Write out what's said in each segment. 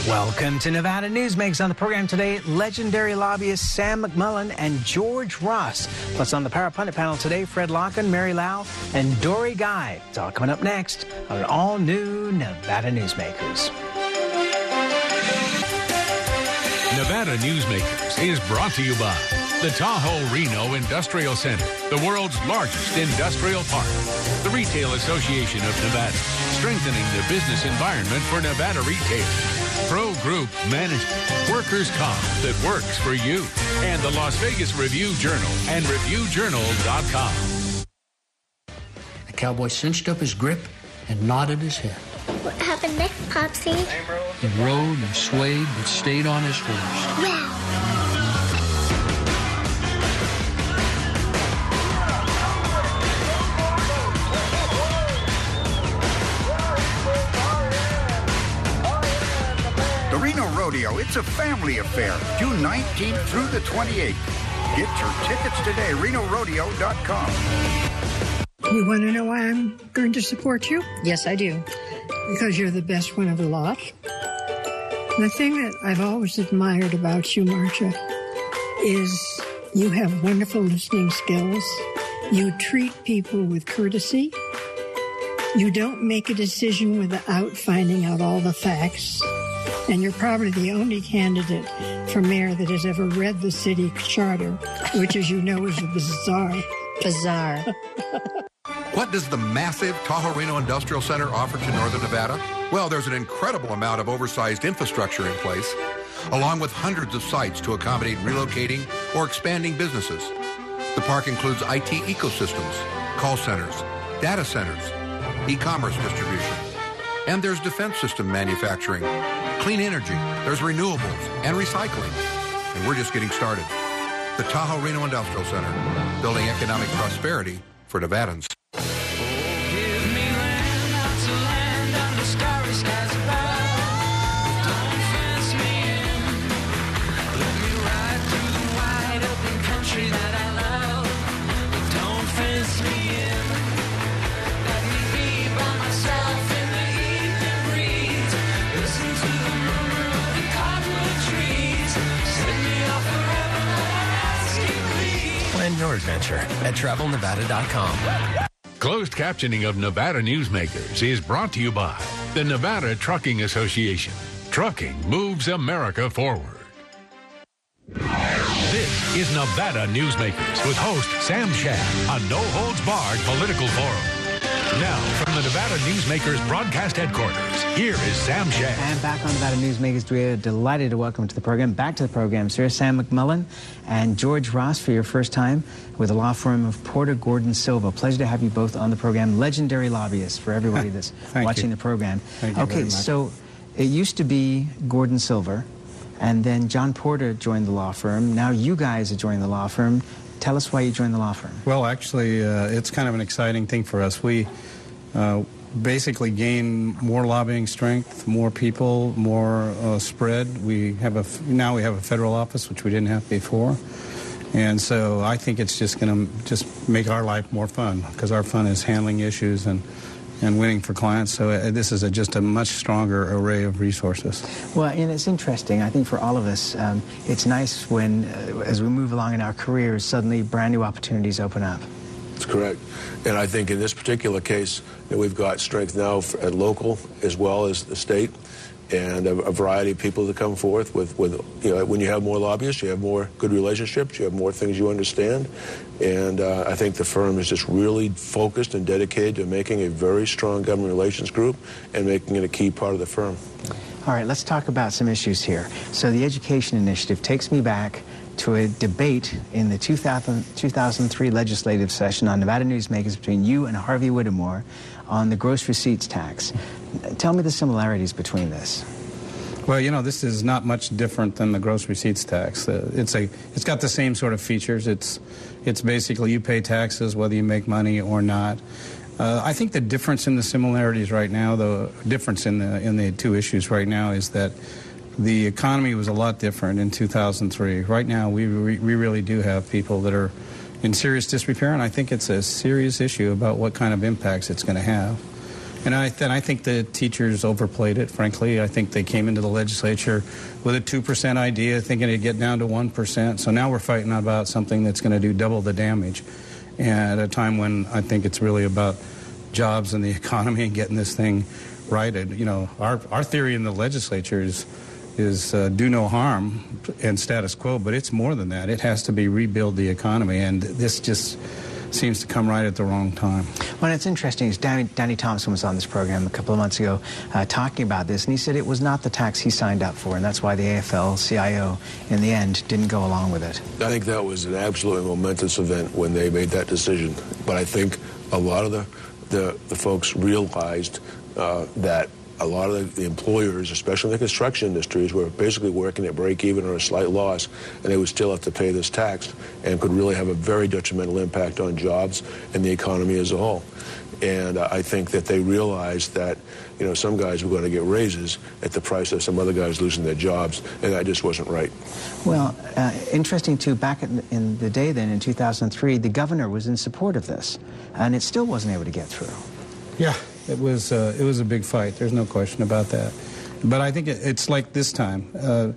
Welcome to Nevada Newsmakers. On the program today, legendary lobbyist Sam McMullen and George Ross. Plus on the Power Pundit panel today, Fred Locken, Mary Lau, and Dory Guy. It's all coming up next on an all-new Nevada Newsmakers. Nevada Newsmakers is brought to you by the Tahoe Reno Industrial Center, the world's largest industrial park. The Retail Association of Nevada, strengthening the business environment for Nevada retailers. Pro Group Management, workers' comp that works for you. And the Las Vegas Review-Journal and ReviewJournal.com. The cowboy cinched up his grip and nodded his head. What happened next, Popsy? He rode and swayed but stayed on his horse. Wow. The Reno Rodeo, it's a family affair. June 19th through the 28th. Get your tickets today, renorodeo.com. You want to know why I'm going to support you? Yes, I do. Because you're the best one of the lot. The thing that I've always admired about you, Marcia, is you have wonderful listening skills. You treat people with courtesy. You don't make a decision without finding out all the facts. And you're probably the only candidate for mayor that has ever read the city charter, which, as you know, is bizarre. Bizarre. What does the massive Tahoe Reno Industrial Center offer to Northern Nevada? Well, there's an incredible amount of oversized infrastructure in place, along with hundreds of sites to accommodate relocating or expanding businesses. The park includes IT ecosystems, call centers, data centers, e-commerce distribution, and there's defense system manufacturing, clean energy, there's renewables and recycling, and we're just getting started. The Tahoe Reno Industrial Center, building economic prosperity for Nevadans. Plan your adventure at TravelNevada.com. Closed captioning of Nevada Newsmakers is brought to you by the Nevada Trucking Association. Trucking moves America forward. This is Nevada Newsmakers with host Sam Shad, a no-holds-barred political forum. Now, from the Nevada Newsmakers broadcast headquarters, here is Sam Shad. And back on Nevada Newsmakers, we are delighted to welcome to the program, back to the program, sir, Sam McMullen and George Ross for your first time with the law firm of Porter Gordon Silva. Pleasure to have you both on the program. Legendary lobbyists for everybody that's watching the program. Thank you very much. So it used to be Gordon Silva, and then John Porter joined the law firm. Now you guys are joining the law firm. Tell us why you joined the law firm. Well, actually, it's kind of an exciting thing for us. We basically gain more lobbying strength, more people, more spread. Now we have a federal office, which we didn't have before. And so I think it's just going to just make our life more fun, because our fun is handling issues and winning for clients. So this is just a much stronger array of resources. Well, and it's interesting. I think for all of us, it's nice when, as we move along in our careers, suddenly brand new opportunities open up. That's correct. And I think in this particular case, we've got strength now at local as well as the state, and a variety of people that come forth with when you have more lobbyists, you have more good relationships, you have more things you understand. And I think the firm is just really focused and dedicated to making a very strong government relations group and making it a key part of the firm. All right, let's talk about some issues here. So the Education Initiative takes me back to a debate in the 2003 legislative session on Nevada Newsmakers between you and Harvey Whittemore on the gross receipts tax. Tell me the similarities between this. Well, this is not much different than the gross receipts tax. It's got the same sort of features. It's basically you pay taxes whether you make money or not. I think the difference in the similarities right now, the difference in the two issues right now, is that the economy was a lot different in 2003. Right now, we really do have people that are in serious disrepair, and I think it's a serious issue about what kind of impacts it's going to have. And I think the teachers overplayed it, frankly. I think they came into the legislature with a 2% idea, thinking it'd get down to 1%. So now we're fighting about something that's going to do double the damage. And at a time when I think it's really about jobs and the economy and getting this thing righted. You know, our theory in the legislature is do no harm and status quo, but it's more than that. It has to be rebuild the economy, and this just seems to come right at the wrong time. Well, it's interesting. Danny Thompson was on this program a couple of months ago talking about this, and he said it was not the tax he signed up for, and that's why the AFL-CIO, in the end, didn't go along with it. I think that was an absolutely momentous event when they made that decision. But I think a lot of the folks realized that a lot of the employers, especially in the construction industries, were basically working at break-even or a slight loss, and they would still have to pay this tax and could really have a very detrimental impact on jobs and the economy as a whole. And I think that they realized that, you know, some guys were going to get raises at the price of some other guys losing their jobs, and that just wasn't right. Well, interesting, too, back in the day then, in 2003, the governor was in support of this, and it still wasn't able to get through. Yeah. It was a big fight. There's no question about that. But I think it's like this time.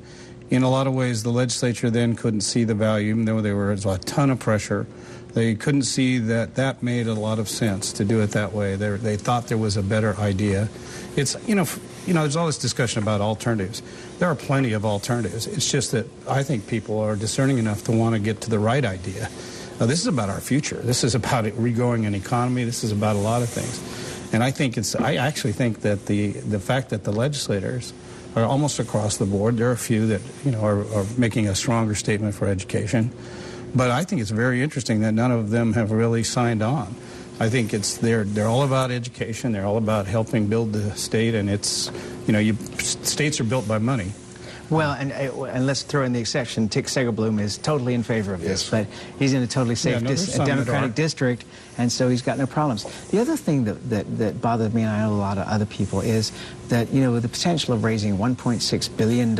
In a lot of ways, the legislature then couldn't see the value, even though there was a ton of pressure. They couldn't see that made a lot of sense to do it that way. They thought there was a better idea. It's you know, there's all this discussion about alternatives. There are plenty of alternatives. It's just that I think people are discerning enough to want to get to the right idea. Now, this is about our future. This is about regrowing an economy. This is about a lot of things. And I actually think that the fact that the legislators are almost across the board, there are a few that, you know, are making a stronger statement for education. But I think it's very interesting that none of them have really signed on. I think they're all about education. They're all about helping build the state, and it's, you know, states are built by money. Well, and let's throw in the exception. Tick Segerbloom is totally in favor of this, but he's in a totally safe Democratic district, and so he's got no problems. The other thing that bothered me, and I know a lot of other people, is that, you know, with the potential of raising $1.6 billion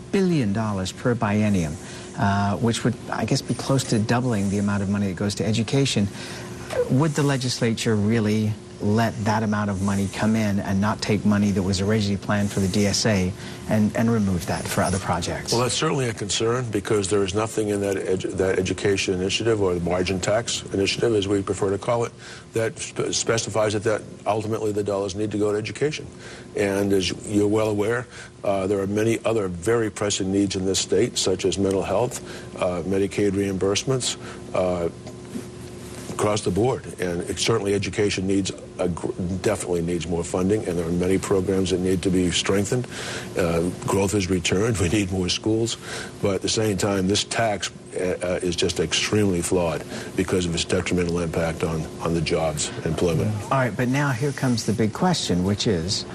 per biennium, which would, I guess, be close to doubling the amount of money that goes to education, would the legislature really let that amount of money come in and not take money that was originally planned for the DSA and remove that for other projects? Well, that's certainly a concern, because there is nothing in that education initiative, or the margin tax initiative, as we prefer to call it, that specifies that ultimately the dollars need to go to education. And as you're well aware, there are many other very pressing needs in this state, such as mental health, Medicaid reimbursements, across the board, and certainly education definitely needs more funding, and there are many programs that need to be strengthened. Growth has returned. We need more schools, but at the same time, this tax is just extremely flawed because of its detrimental impact on the jobs and employment. All right, but now here comes the big question, which is,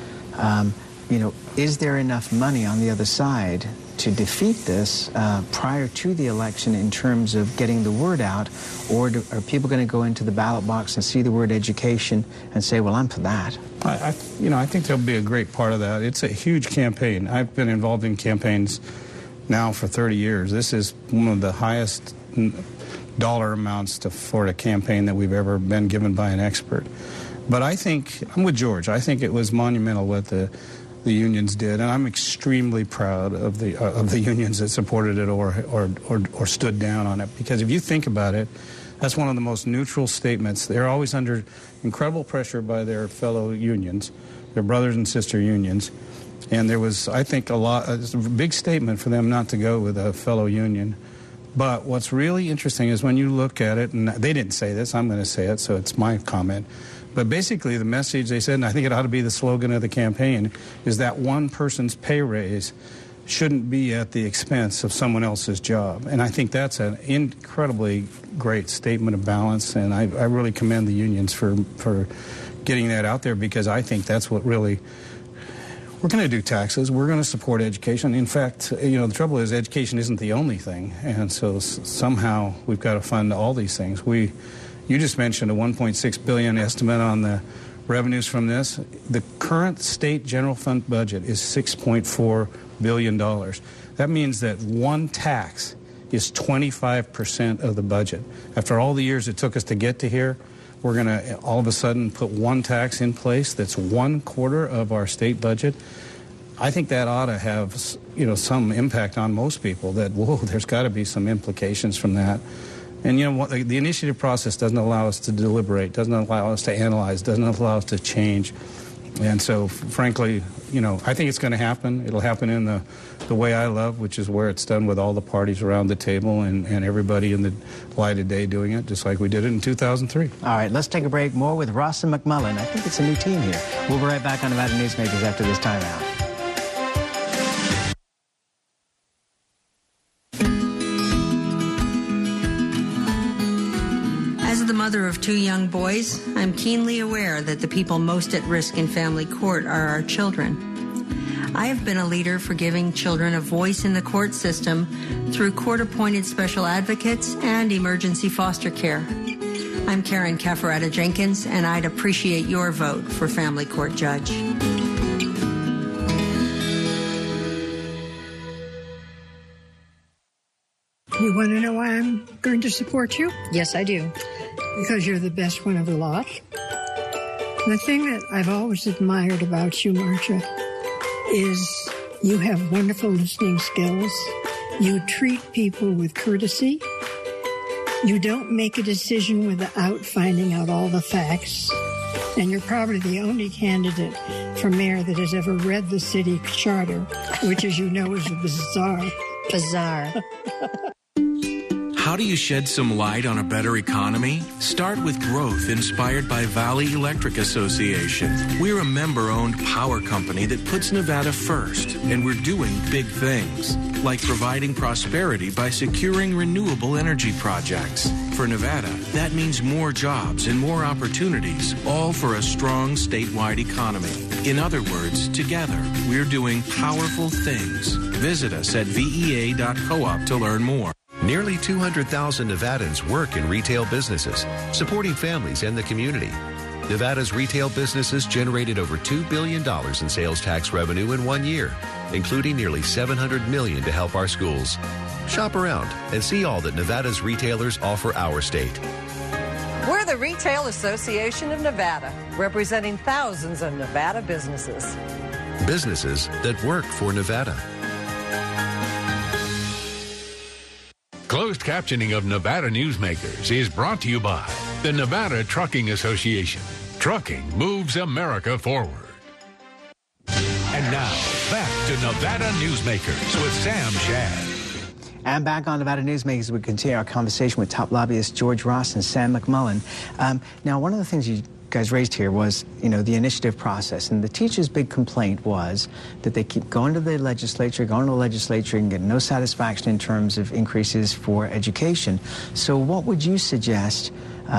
you know, is there enough money on the other side to defeat this prior to the election in terms of getting the word out, or are people going to go into the ballot box and see the word education and say, well, I'm for that? I think there'll be a great part of that. It's a huge campaign. I've been involved in campaigns now for 30 years. This is one of the highest dollar amounts for a campaign that we've ever been given by an expert. But I think, I'm with George, I think it was monumental what the unions did, and I'm extremely proud of the unions that supported it or stood down on it. Because if you think about it, that's one of the most neutral statements. They're always under incredible pressure by their fellow unions, their brothers and sister unions, and there was, I think, a big statement for them not to go with a fellow union. But what's really interesting is when you look at it, and they didn't say this, I'm going to say it, so it's my comment. But basically the message they said, and I think it ought to be the slogan of the campaign, is that one person's pay raise shouldn't be at the expense of someone else's job. And I think that's an incredibly great statement of balance, and I really commend the unions for getting that out there, because I think that's what really... We're going to do taxes. We're going to support education. In fact, you know, the trouble is education isn't the only thing, and so somehow we've got to fund all these things. You just mentioned a $1.6 billion estimate on the revenues from this. The current state general fund budget is $6.4 billion. That means that one tax is 25% of the budget. After all the years it took us to get to here, we're going to all of a sudden put one tax in place that's 1/4 of our state budget. I think that ought to have, some impact on most people, that, whoa, there's got to be some implications from that. And, the initiative process doesn't allow us to deliberate, doesn't allow us to analyze, doesn't allow us to change. And so, frankly, I think it's going to happen. It'll happen in the way I love, which is where it's done with all the parties around the table and everybody in the light of day doing it, just like we did it in 2003. All right, let's take a break. More with Ross and McMullen. I think it's a new team here. We'll be right back on Nevada Newsmakers after this timeout. As the mother of 2 young boys, I'm keenly aware that the people most at risk in family court are our children. I have been a leader for giving children a voice in the court system through court-appointed special advocates and emergency foster care. I'm Karen Cafferata Jenkins, and I'd appreciate your vote for family court judge. You want to know why I'm going to support you? Yes, I do. Because you're the best one of the lot. The thing that I've always admired about you, Marcia, is you have wonderful listening skills. You treat people with courtesy. You don't make a decision without finding out all the facts. And you're probably the only candidate for mayor that has ever read the city charter, which, as you know, is bizarre. Bizarre. How do you shed some light on a better economy? Start with growth inspired by Valley Electric Association. We're a member-owned power company that puts Nevada first, and we're doing big things, like providing prosperity by securing renewable energy projects. For Nevada, that means more jobs and more opportunities, all for a strong statewide economy. In other words, together, we're doing powerful things. Visit us at vea.coop to learn more. Nearly 200,000 Nevadans work in retail businesses, supporting families and the community. Nevada's retail businesses generated over $2 billion in sales tax revenue in 1 year, including nearly $700 million to help our schools. Shop around and see all that Nevada's retailers offer our state. We're the Retail Association of Nevada, representing thousands of Nevada businesses. Businesses that work for Nevada. Closed captioning of Nevada Newsmakers is brought to you by the Nevada Trucking Association. Trucking moves America forward. And now, back to Nevada Newsmakers with Sam Shad. And back on Nevada Newsmakers, we continue our conversation with top lobbyists George Ross and Sam McMullen. Now, one of the things you guys raised here was, the initiative process. And the teachers' big complaint was that they keep going to the legislature and get no satisfaction in terms of increases for education. So what would you suggest,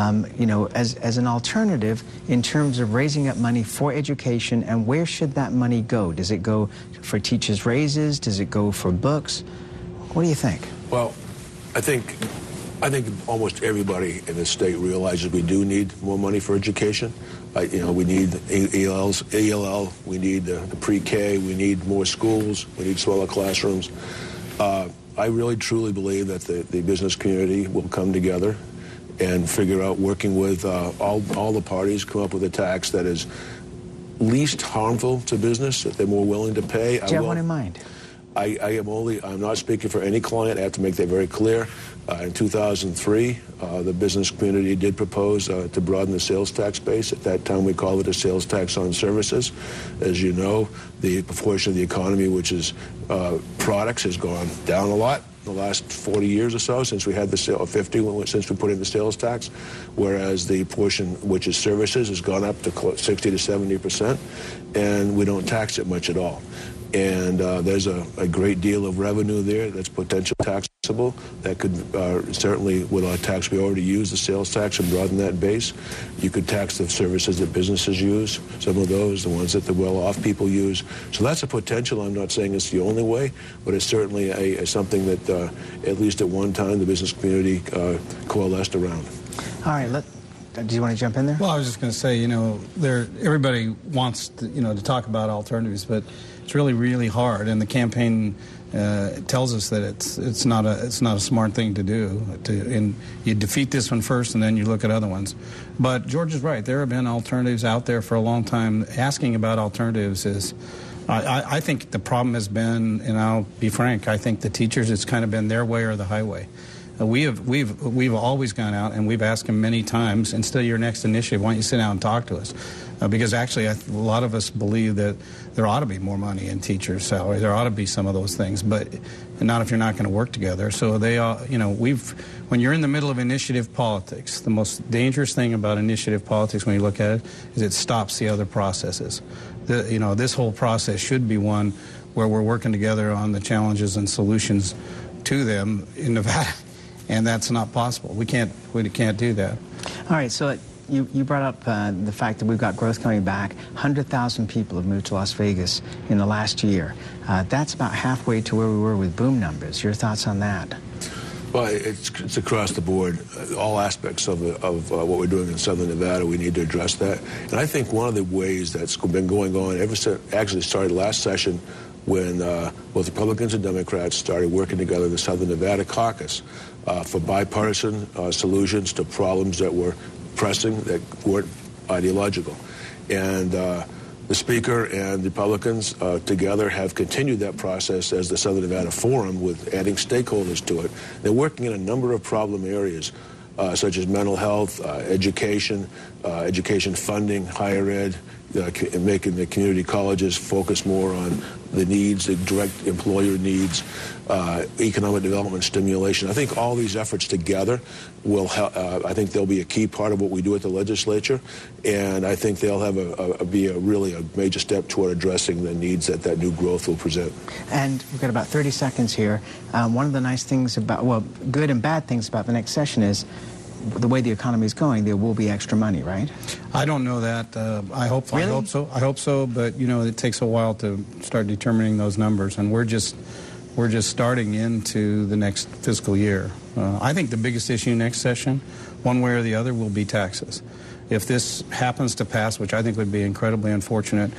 as an alternative in terms of raising up money for education, and where should that money go? Does it go for teachers' raises? Does it go for books? What do you think? Well, I think almost everybody in the state realizes we do need more money for education. We need ELL, we need the pre-K, we need more schools, we need smaller classrooms. I really truly believe that the business community will come together and figure out, working with all the parties, come up with a tax that is least harmful to business, that they're more willing to pay. Do you have one in mind? I'm not speaking for any client. I have to make that very clear. In 2003, the business community did propose to broaden the sales tax base. At that time, we called it a sales tax on services. As you know, the proportion of the economy, which is products, has gone down a lot in the last 40 years or so, since we had the since we put in the sales tax, whereas the portion which is services has gone up to 60 to 70%, and we don't tax it much at all. And there's a great deal of revenue there that's potential taxable. That could certainly, with our tax, we already use the sales tax and broaden that base. You could tax the services that businesses use, some of those, the ones that the well-off people use. So that's a potential. I'm not saying it's the only way, but it's certainly something that at least at one time the business community coalesced around. All right, do you want to jump in there? Well, I was just going to say, everybody wants to talk about alternatives, but it's really, really hard, and the campaign tells us that it's not a smart thing to do. And you defeat this one first, and then you look at other ones. But George is right. There have been alternatives out there for a long time. Asking about alternatives is, I think the problem has been, and I'll be frank, I think the teachers, it's kind of been their way or the highway. We've always gone out and we've asked them many times, instead of your next initiative, why don't you sit down and talk to us? Because actually a lot of us believe that there ought to be more money in teachers' salary. There ought to be some of those things, but not if you're not going to work together. So when you're in the middle of initiative politics, the most dangerous thing about initiative politics when you look at it is it stops the other processes. This whole process should be one where we're working together on the challenges and solutions to them in Nevada. And that's not possible. We can't do that. All right, so you brought up the fact that we've got growth coming back. 100,000 people have moved to Las Vegas in the last year. That's about halfway to where we were with boom numbers. Your thoughts on that? Well, it's across the board. All aspects of what we're doing in Southern Nevada, we need to address that. And I think one of the ways that's been going on ever since, actually started last session, when both Republicans and Democrats started working together in the Southern Nevada caucus for bipartisan solutions to problems that were pressing, that weren't ideological. And the Speaker and Republicans together have continued that process as the Southern Nevada Forum, with adding stakeholders to it. They're working in a number of problem areas, such as mental health, education funding, higher ed, making the community colleges focus more on the needs, the direct employer needs, economic development stimulation. I think all these efforts together will help. I think they'll be a key part of what we do at the legislature, and I think they'll have be a major step toward addressing the needs that new growth will present. And we've got about 30 seconds here. One of the nice things about, well, good and bad things about the next session is the way the economy is going, there will be extra money, right? I don't know that. I hope so. But it takes a while to start determining those numbers, and we're just starting into the next fiscal year. I think the biggest issue next session, one way or the other, will be taxes. If this happens to pass, which I think would be incredibly unfortunate,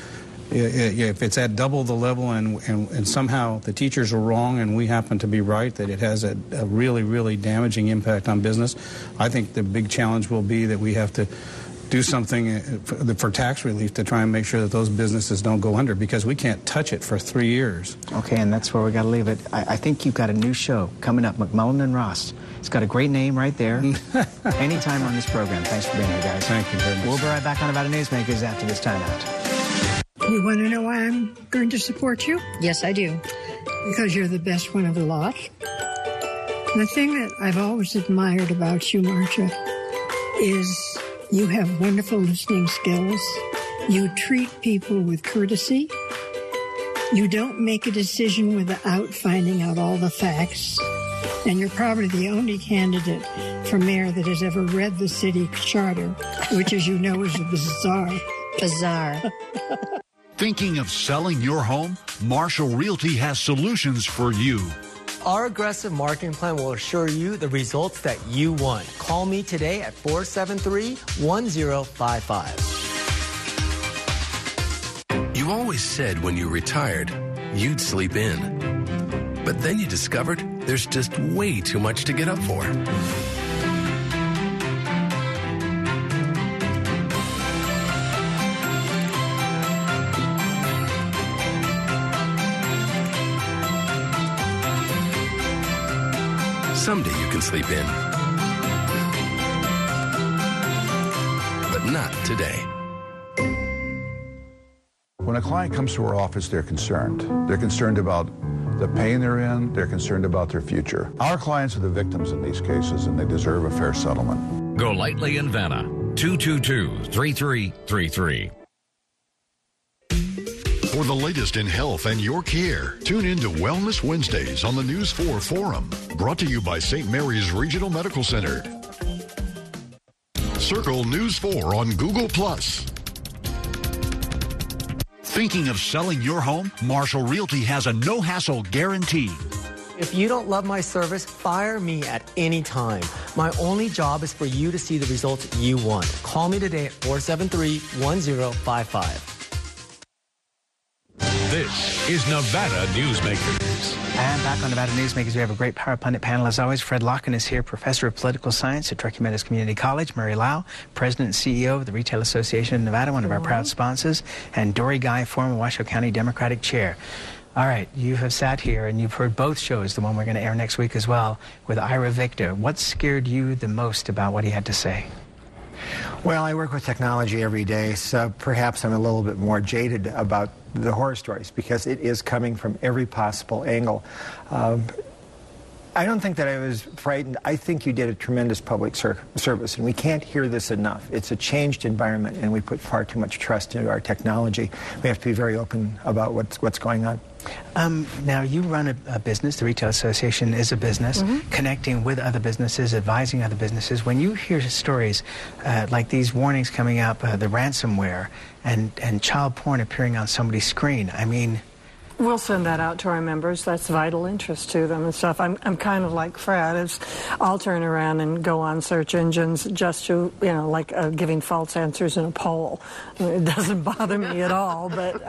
if it's at double the level and somehow the teachers are wrong and we happen to be right, that it has a really, really damaging impact on business, I think the big challenge will be that we have to do something for tax relief to try and make sure that those businesses don't go under, because we can't touch it for 3 years. Okay, and that's where we got to leave it. I think you've got a new show coming up, McMullen and Ross. It's got a great name right there. Anytime on this program. Thanks for being here, guys. Thank you very much. We'll be right back on Nevada Newsmakers after this timeout. You want to know why I'm going to support you? Yes, I do. Because you're the best one of the lot. The thing that I've always admired about you, Marcia, is you have wonderful listening skills. You treat people with courtesy. You don't make a decision without finding out all the facts. And you're probably the only candidate for mayor that has ever read the city charter, which, as you know, is bizarre. Thinking of selling your home? Marshall Realty has solutions for you. Our aggressive marketing plan will assure you the results that you want. Call me today at 473-1055. You always said when you retired, you'd sleep in. But then you discovered there's just way too much to get up for. Someday you can sleep in, but not today. When a client comes to our office, they're concerned. They're concerned about the pain they're in. They're concerned about their future. Our clients are the victims in these cases, and they deserve a fair settlement. Golightly and Vanna, 222-3333. For the latest in health and your care, tune in to Wellness Wednesdays on the News 4 Forum. Brought to you by St. Mary's Regional Medical Center. Circle News 4 on Google+. Thinking of selling your home? Marshall Realty has a no-hassle guarantee. If you don't love my service, fire me at any time. My only job is for you to see the results you want. Call me today at 473-1055. This is Nevada Newsmakers. And back on Nevada Newsmakers, we have a great Power Pundit panel as always. Fred Locken is here, Professor of Political Science at Truckee Meadows Community College. Mary Lau, President and CEO of the Retail Association of Nevada, one of our proud sponsors. And Dory Guy, former Washoe County Democratic Chair. All right, you have sat here and you've heard both shows, the one we're going to air next week as well, with Ira Victor. What scared you the most about what he had to say? Well, I work with technology every day, so perhaps I'm a little bit more jaded about the horror stories because it is coming from every possible angle. I don't think that I was frightened. I think you did a tremendous public service, and we can't hear this enough. It's a changed environment, and we put far too much trust into our technology. We have to be very open about what's going on. Now, you run a business. The Retail Association is a business, connecting with other businesses, advising other businesses. When you hear stories like these warnings coming up, the ransomware, and child porn appearing on somebody's screen, I mean... We'll send that out to our members. That's vital interest to them and stuff. I'm kind of like Fred. I'll turn around and go on search engines just to, like giving false answers in a poll. I mean, it doesn't bother me at all,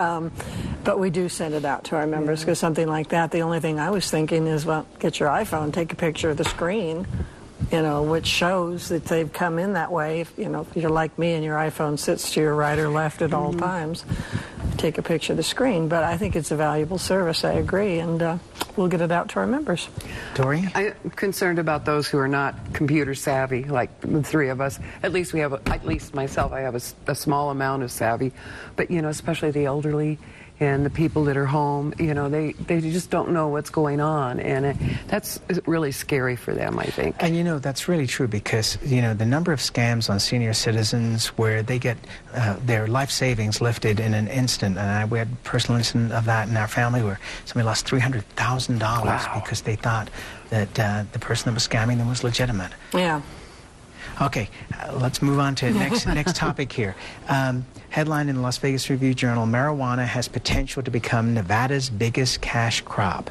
but we do send it out to our members because something like that, the only thing I was thinking is, well, get your iPhone, take a picture of the screen, which shows that they've come in that way. If you're like me and your iPhone sits to your right or left at all times, take a picture of the screen. But I think it's a valuable service. I agree, and we'll get it out to our members. Dory? I'm concerned about those who are not computer savvy, like the three of us. At least myself, I have a small amount of savvy. But, especially the elderly and the people that are home, they just don't know what's going on. And that's really scary for them, I think. And, that's really true because, the number of scams on senior citizens where they get their life savings lifted in an instant. And we had a personal incident of that in our family where somebody lost $300,000 because they thought that the person that was scamming them was legitimate. Yeah. Okay, let's move on to next topic here. Headline in the Las Vegas Review-Journal, marijuana has potential to become Nevada's biggest cash crop.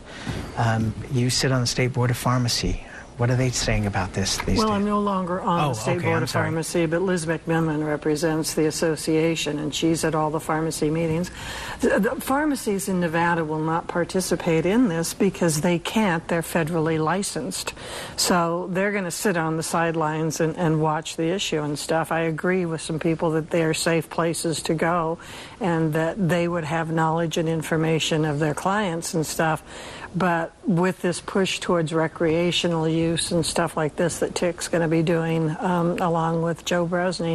You sit on the State Board of Pharmacy. What are they saying about this these days? I'm no longer on the State Board of Pharmacy, but Liz McMillan represents the association, and she's at all the pharmacy meetings. The pharmacies in Nevada will not participate in this because they can't. They're federally licensed. So they're going to sit on the sidelines and watch the issue and stuff. I agree with some people that they're safe places to go and that they would have knowledge and information of their clients and stuff. But with this push towards recreational use and stuff like this that TIC's going to be doing, along with Joe Brosny,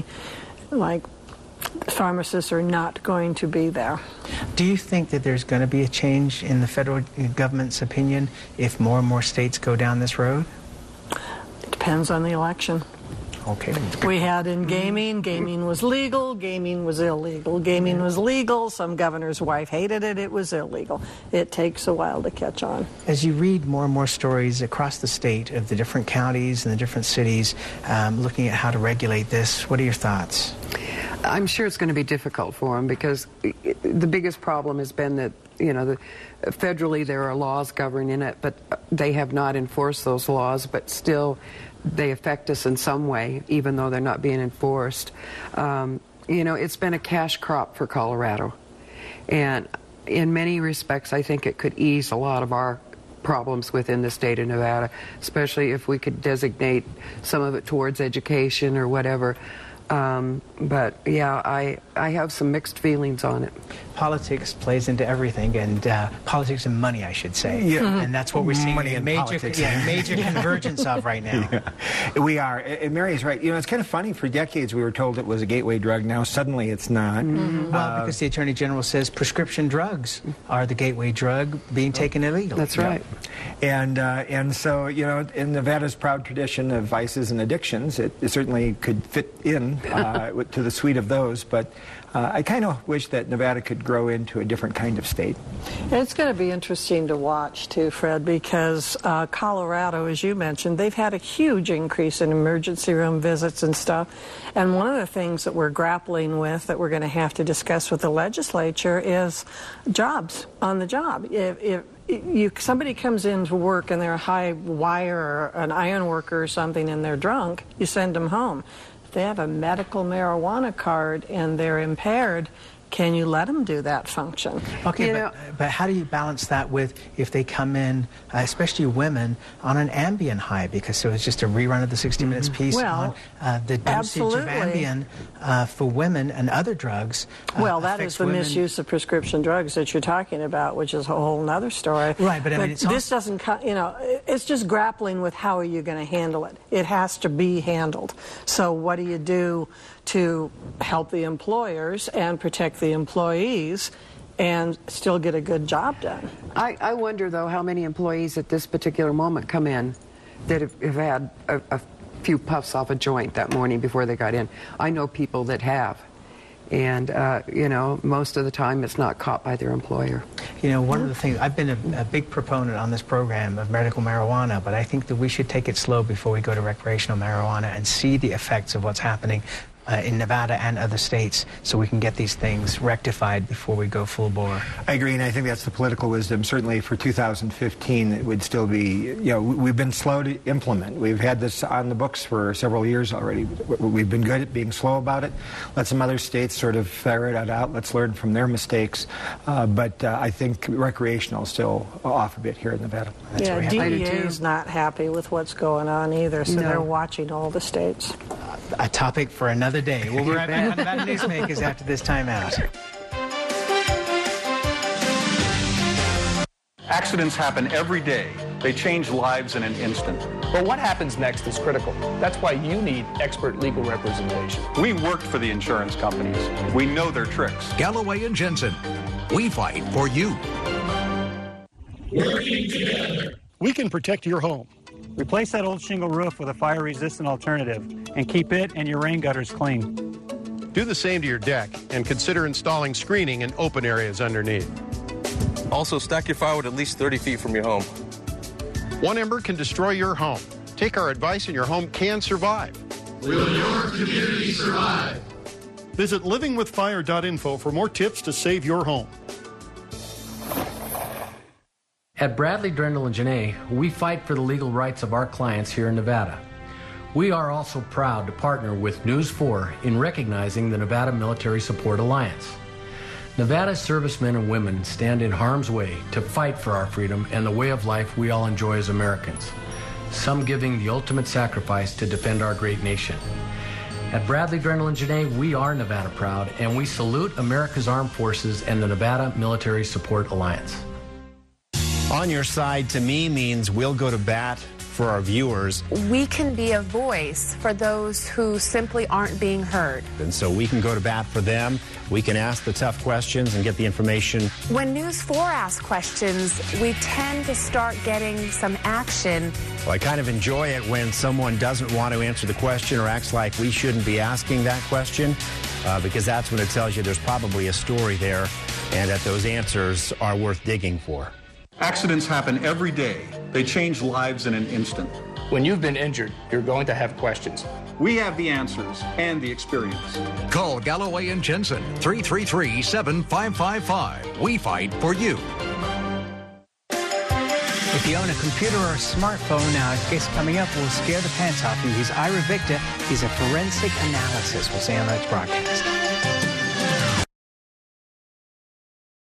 pharmacists are not going to be there. Do you think that there's going to be a change in the federal government's opinion if more and more states go down this road? It depends on the election. Okay. We had in gaming was legal, gaming was illegal. Gaming was legal, some governor's wife hated it, it was illegal. It takes a while to catch on. As you read more and more stories across the state of the different counties and the different cities looking at how to regulate this, what are your thoughts? I'm sure it's going to be difficult for them because the biggest problem has been that, federally there are laws governing it, but they have not enforced those laws, but still they affect us in some way, even though they're not being enforced. It's been a cash crop for Colorado. And in many respects, I think it could ease a lot of our problems within the state of Nevada, especially if we could designate some of it towards education or whatever. But yeah, I have some mixed feelings on it. Politics plays into everything, and politics and money, I should say. Yeah. And that's what we're seeing money and major convergence of right now. Yeah. We are. And Mary's right. It's kind of funny. For decades, we were told it was a gateway drug. Now, suddenly, it's not. Well, because the Attorney General says prescription drugs are the gateway drug being taken illegally. That's right. And so, in Nevada's proud tradition of vices and addictions, it certainly could fit in to the suite of those. But I kind of wish that Nevada could grow into a different kind of state. It's going to be interesting to watch, too, Fred, because Colorado, as you mentioned, they've had a huge increase in emergency room visits and stuff. And one of the things that we're grappling with that we're going to have to discuss with the legislature is jobs on the job. somebody comes into work and they're a high wire or an iron worker or something and they're drunk, you send them home. If they have a medical marijuana card and they're impaired, can you let them do that function? Okay, but how do you balance that with if they come in, especially women, on an Ambien high? Because so it's just a rerun of the 60 Minutes piece on the dosage of Ambien for women and other drugs. Well, that is the misuse of prescription drugs that you're talking about, which is a whole other story. Right, but I mean, this doesn't, it's just grappling with how are you going to handle it. It has to be handled. So what do you do to help the employers and protect the employees and still get a good job done? I wonder, though, how many employees at this particular moment come in that have had a few puffs off a joint that morning before they got in. I know people that have. And, most of the time it's not caught by their employer. One of the things, I've been a big proponent on this program of medical marijuana, but I think that we should take it slow before we go to recreational marijuana and see the effects of what's happening in Nevada and other states so we can get these things rectified before we go full bore. I agree, and I think that's the political wisdom. Certainly for 2015, it would still be, we've been slow to implement. We've had this on the books for several years already. We've been good at being slow about it. Let some other states sort of ferret it out. Let's learn from their mistakes. But I think recreational is still off a bit here in Nevada. DEA is not happy with what's going on either, so they're watching all the states. A topic for another day. We'll be right back on Nevada Newsmakers after this time out. Accidents happen every day. They change lives in an instant. But what happens next is critical. That's why you need expert legal representation. We worked for the insurance companies. We know their tricks. Galloway and Jensen, we fight for you. Working together, we can protect your home. Replace that old shingle roof with a fire-resistant alternative and keep it and your rain gutters clean. Do the same to your deck and consider installing screening in open areas underneath. Also, stack your firewood at least 30 feet from your home. One ember can destroy your home. Take our advice and your home can survive. Will your community survive? Visit livingwithfire.info for more tips to save your home. At Bradley, Drendel, and Janae, we fight for the legal rights of our clients here in Nevada. We are also proud to partner with News 4 in recognizing the Nevada Military Support Alliance. Nevada's servicemen and women stand in harm's way to fight for our freedom and the way of life we all enjoy as Americans, some giving the ultimate sacrifice to defend our great nation. At Bradley, Drendel, and Janae, we are Nevada proud, and we salute America's armed forces and the Nevada Military Support Alliance. On your side, to me, means we'll go to bat for our viewers. We can be a voice for those who simply aren't being heard. And so we can go to bat for them. We can ask the tough questions and get the information. When News 4 asks questions, we tend to start getting some action. Well, I kind of enjoy it when someone doesn't want to answer the question or acts like we shouldn't be asking that question, because that's when it tells you there's probably a story there and that those answers are worth digging for. Accidents happen every day. They change lives in an instant. When you've been injured, you're going to have questions. We have the answers and the experience. Call Galloway and Jensen, 333-7555. We fight for you. If you own a computer or a smartphone, now a case coming up will scare the pants off you. He's Ira Victor. He's a forensic analysis. We'll see you on the next broadcast.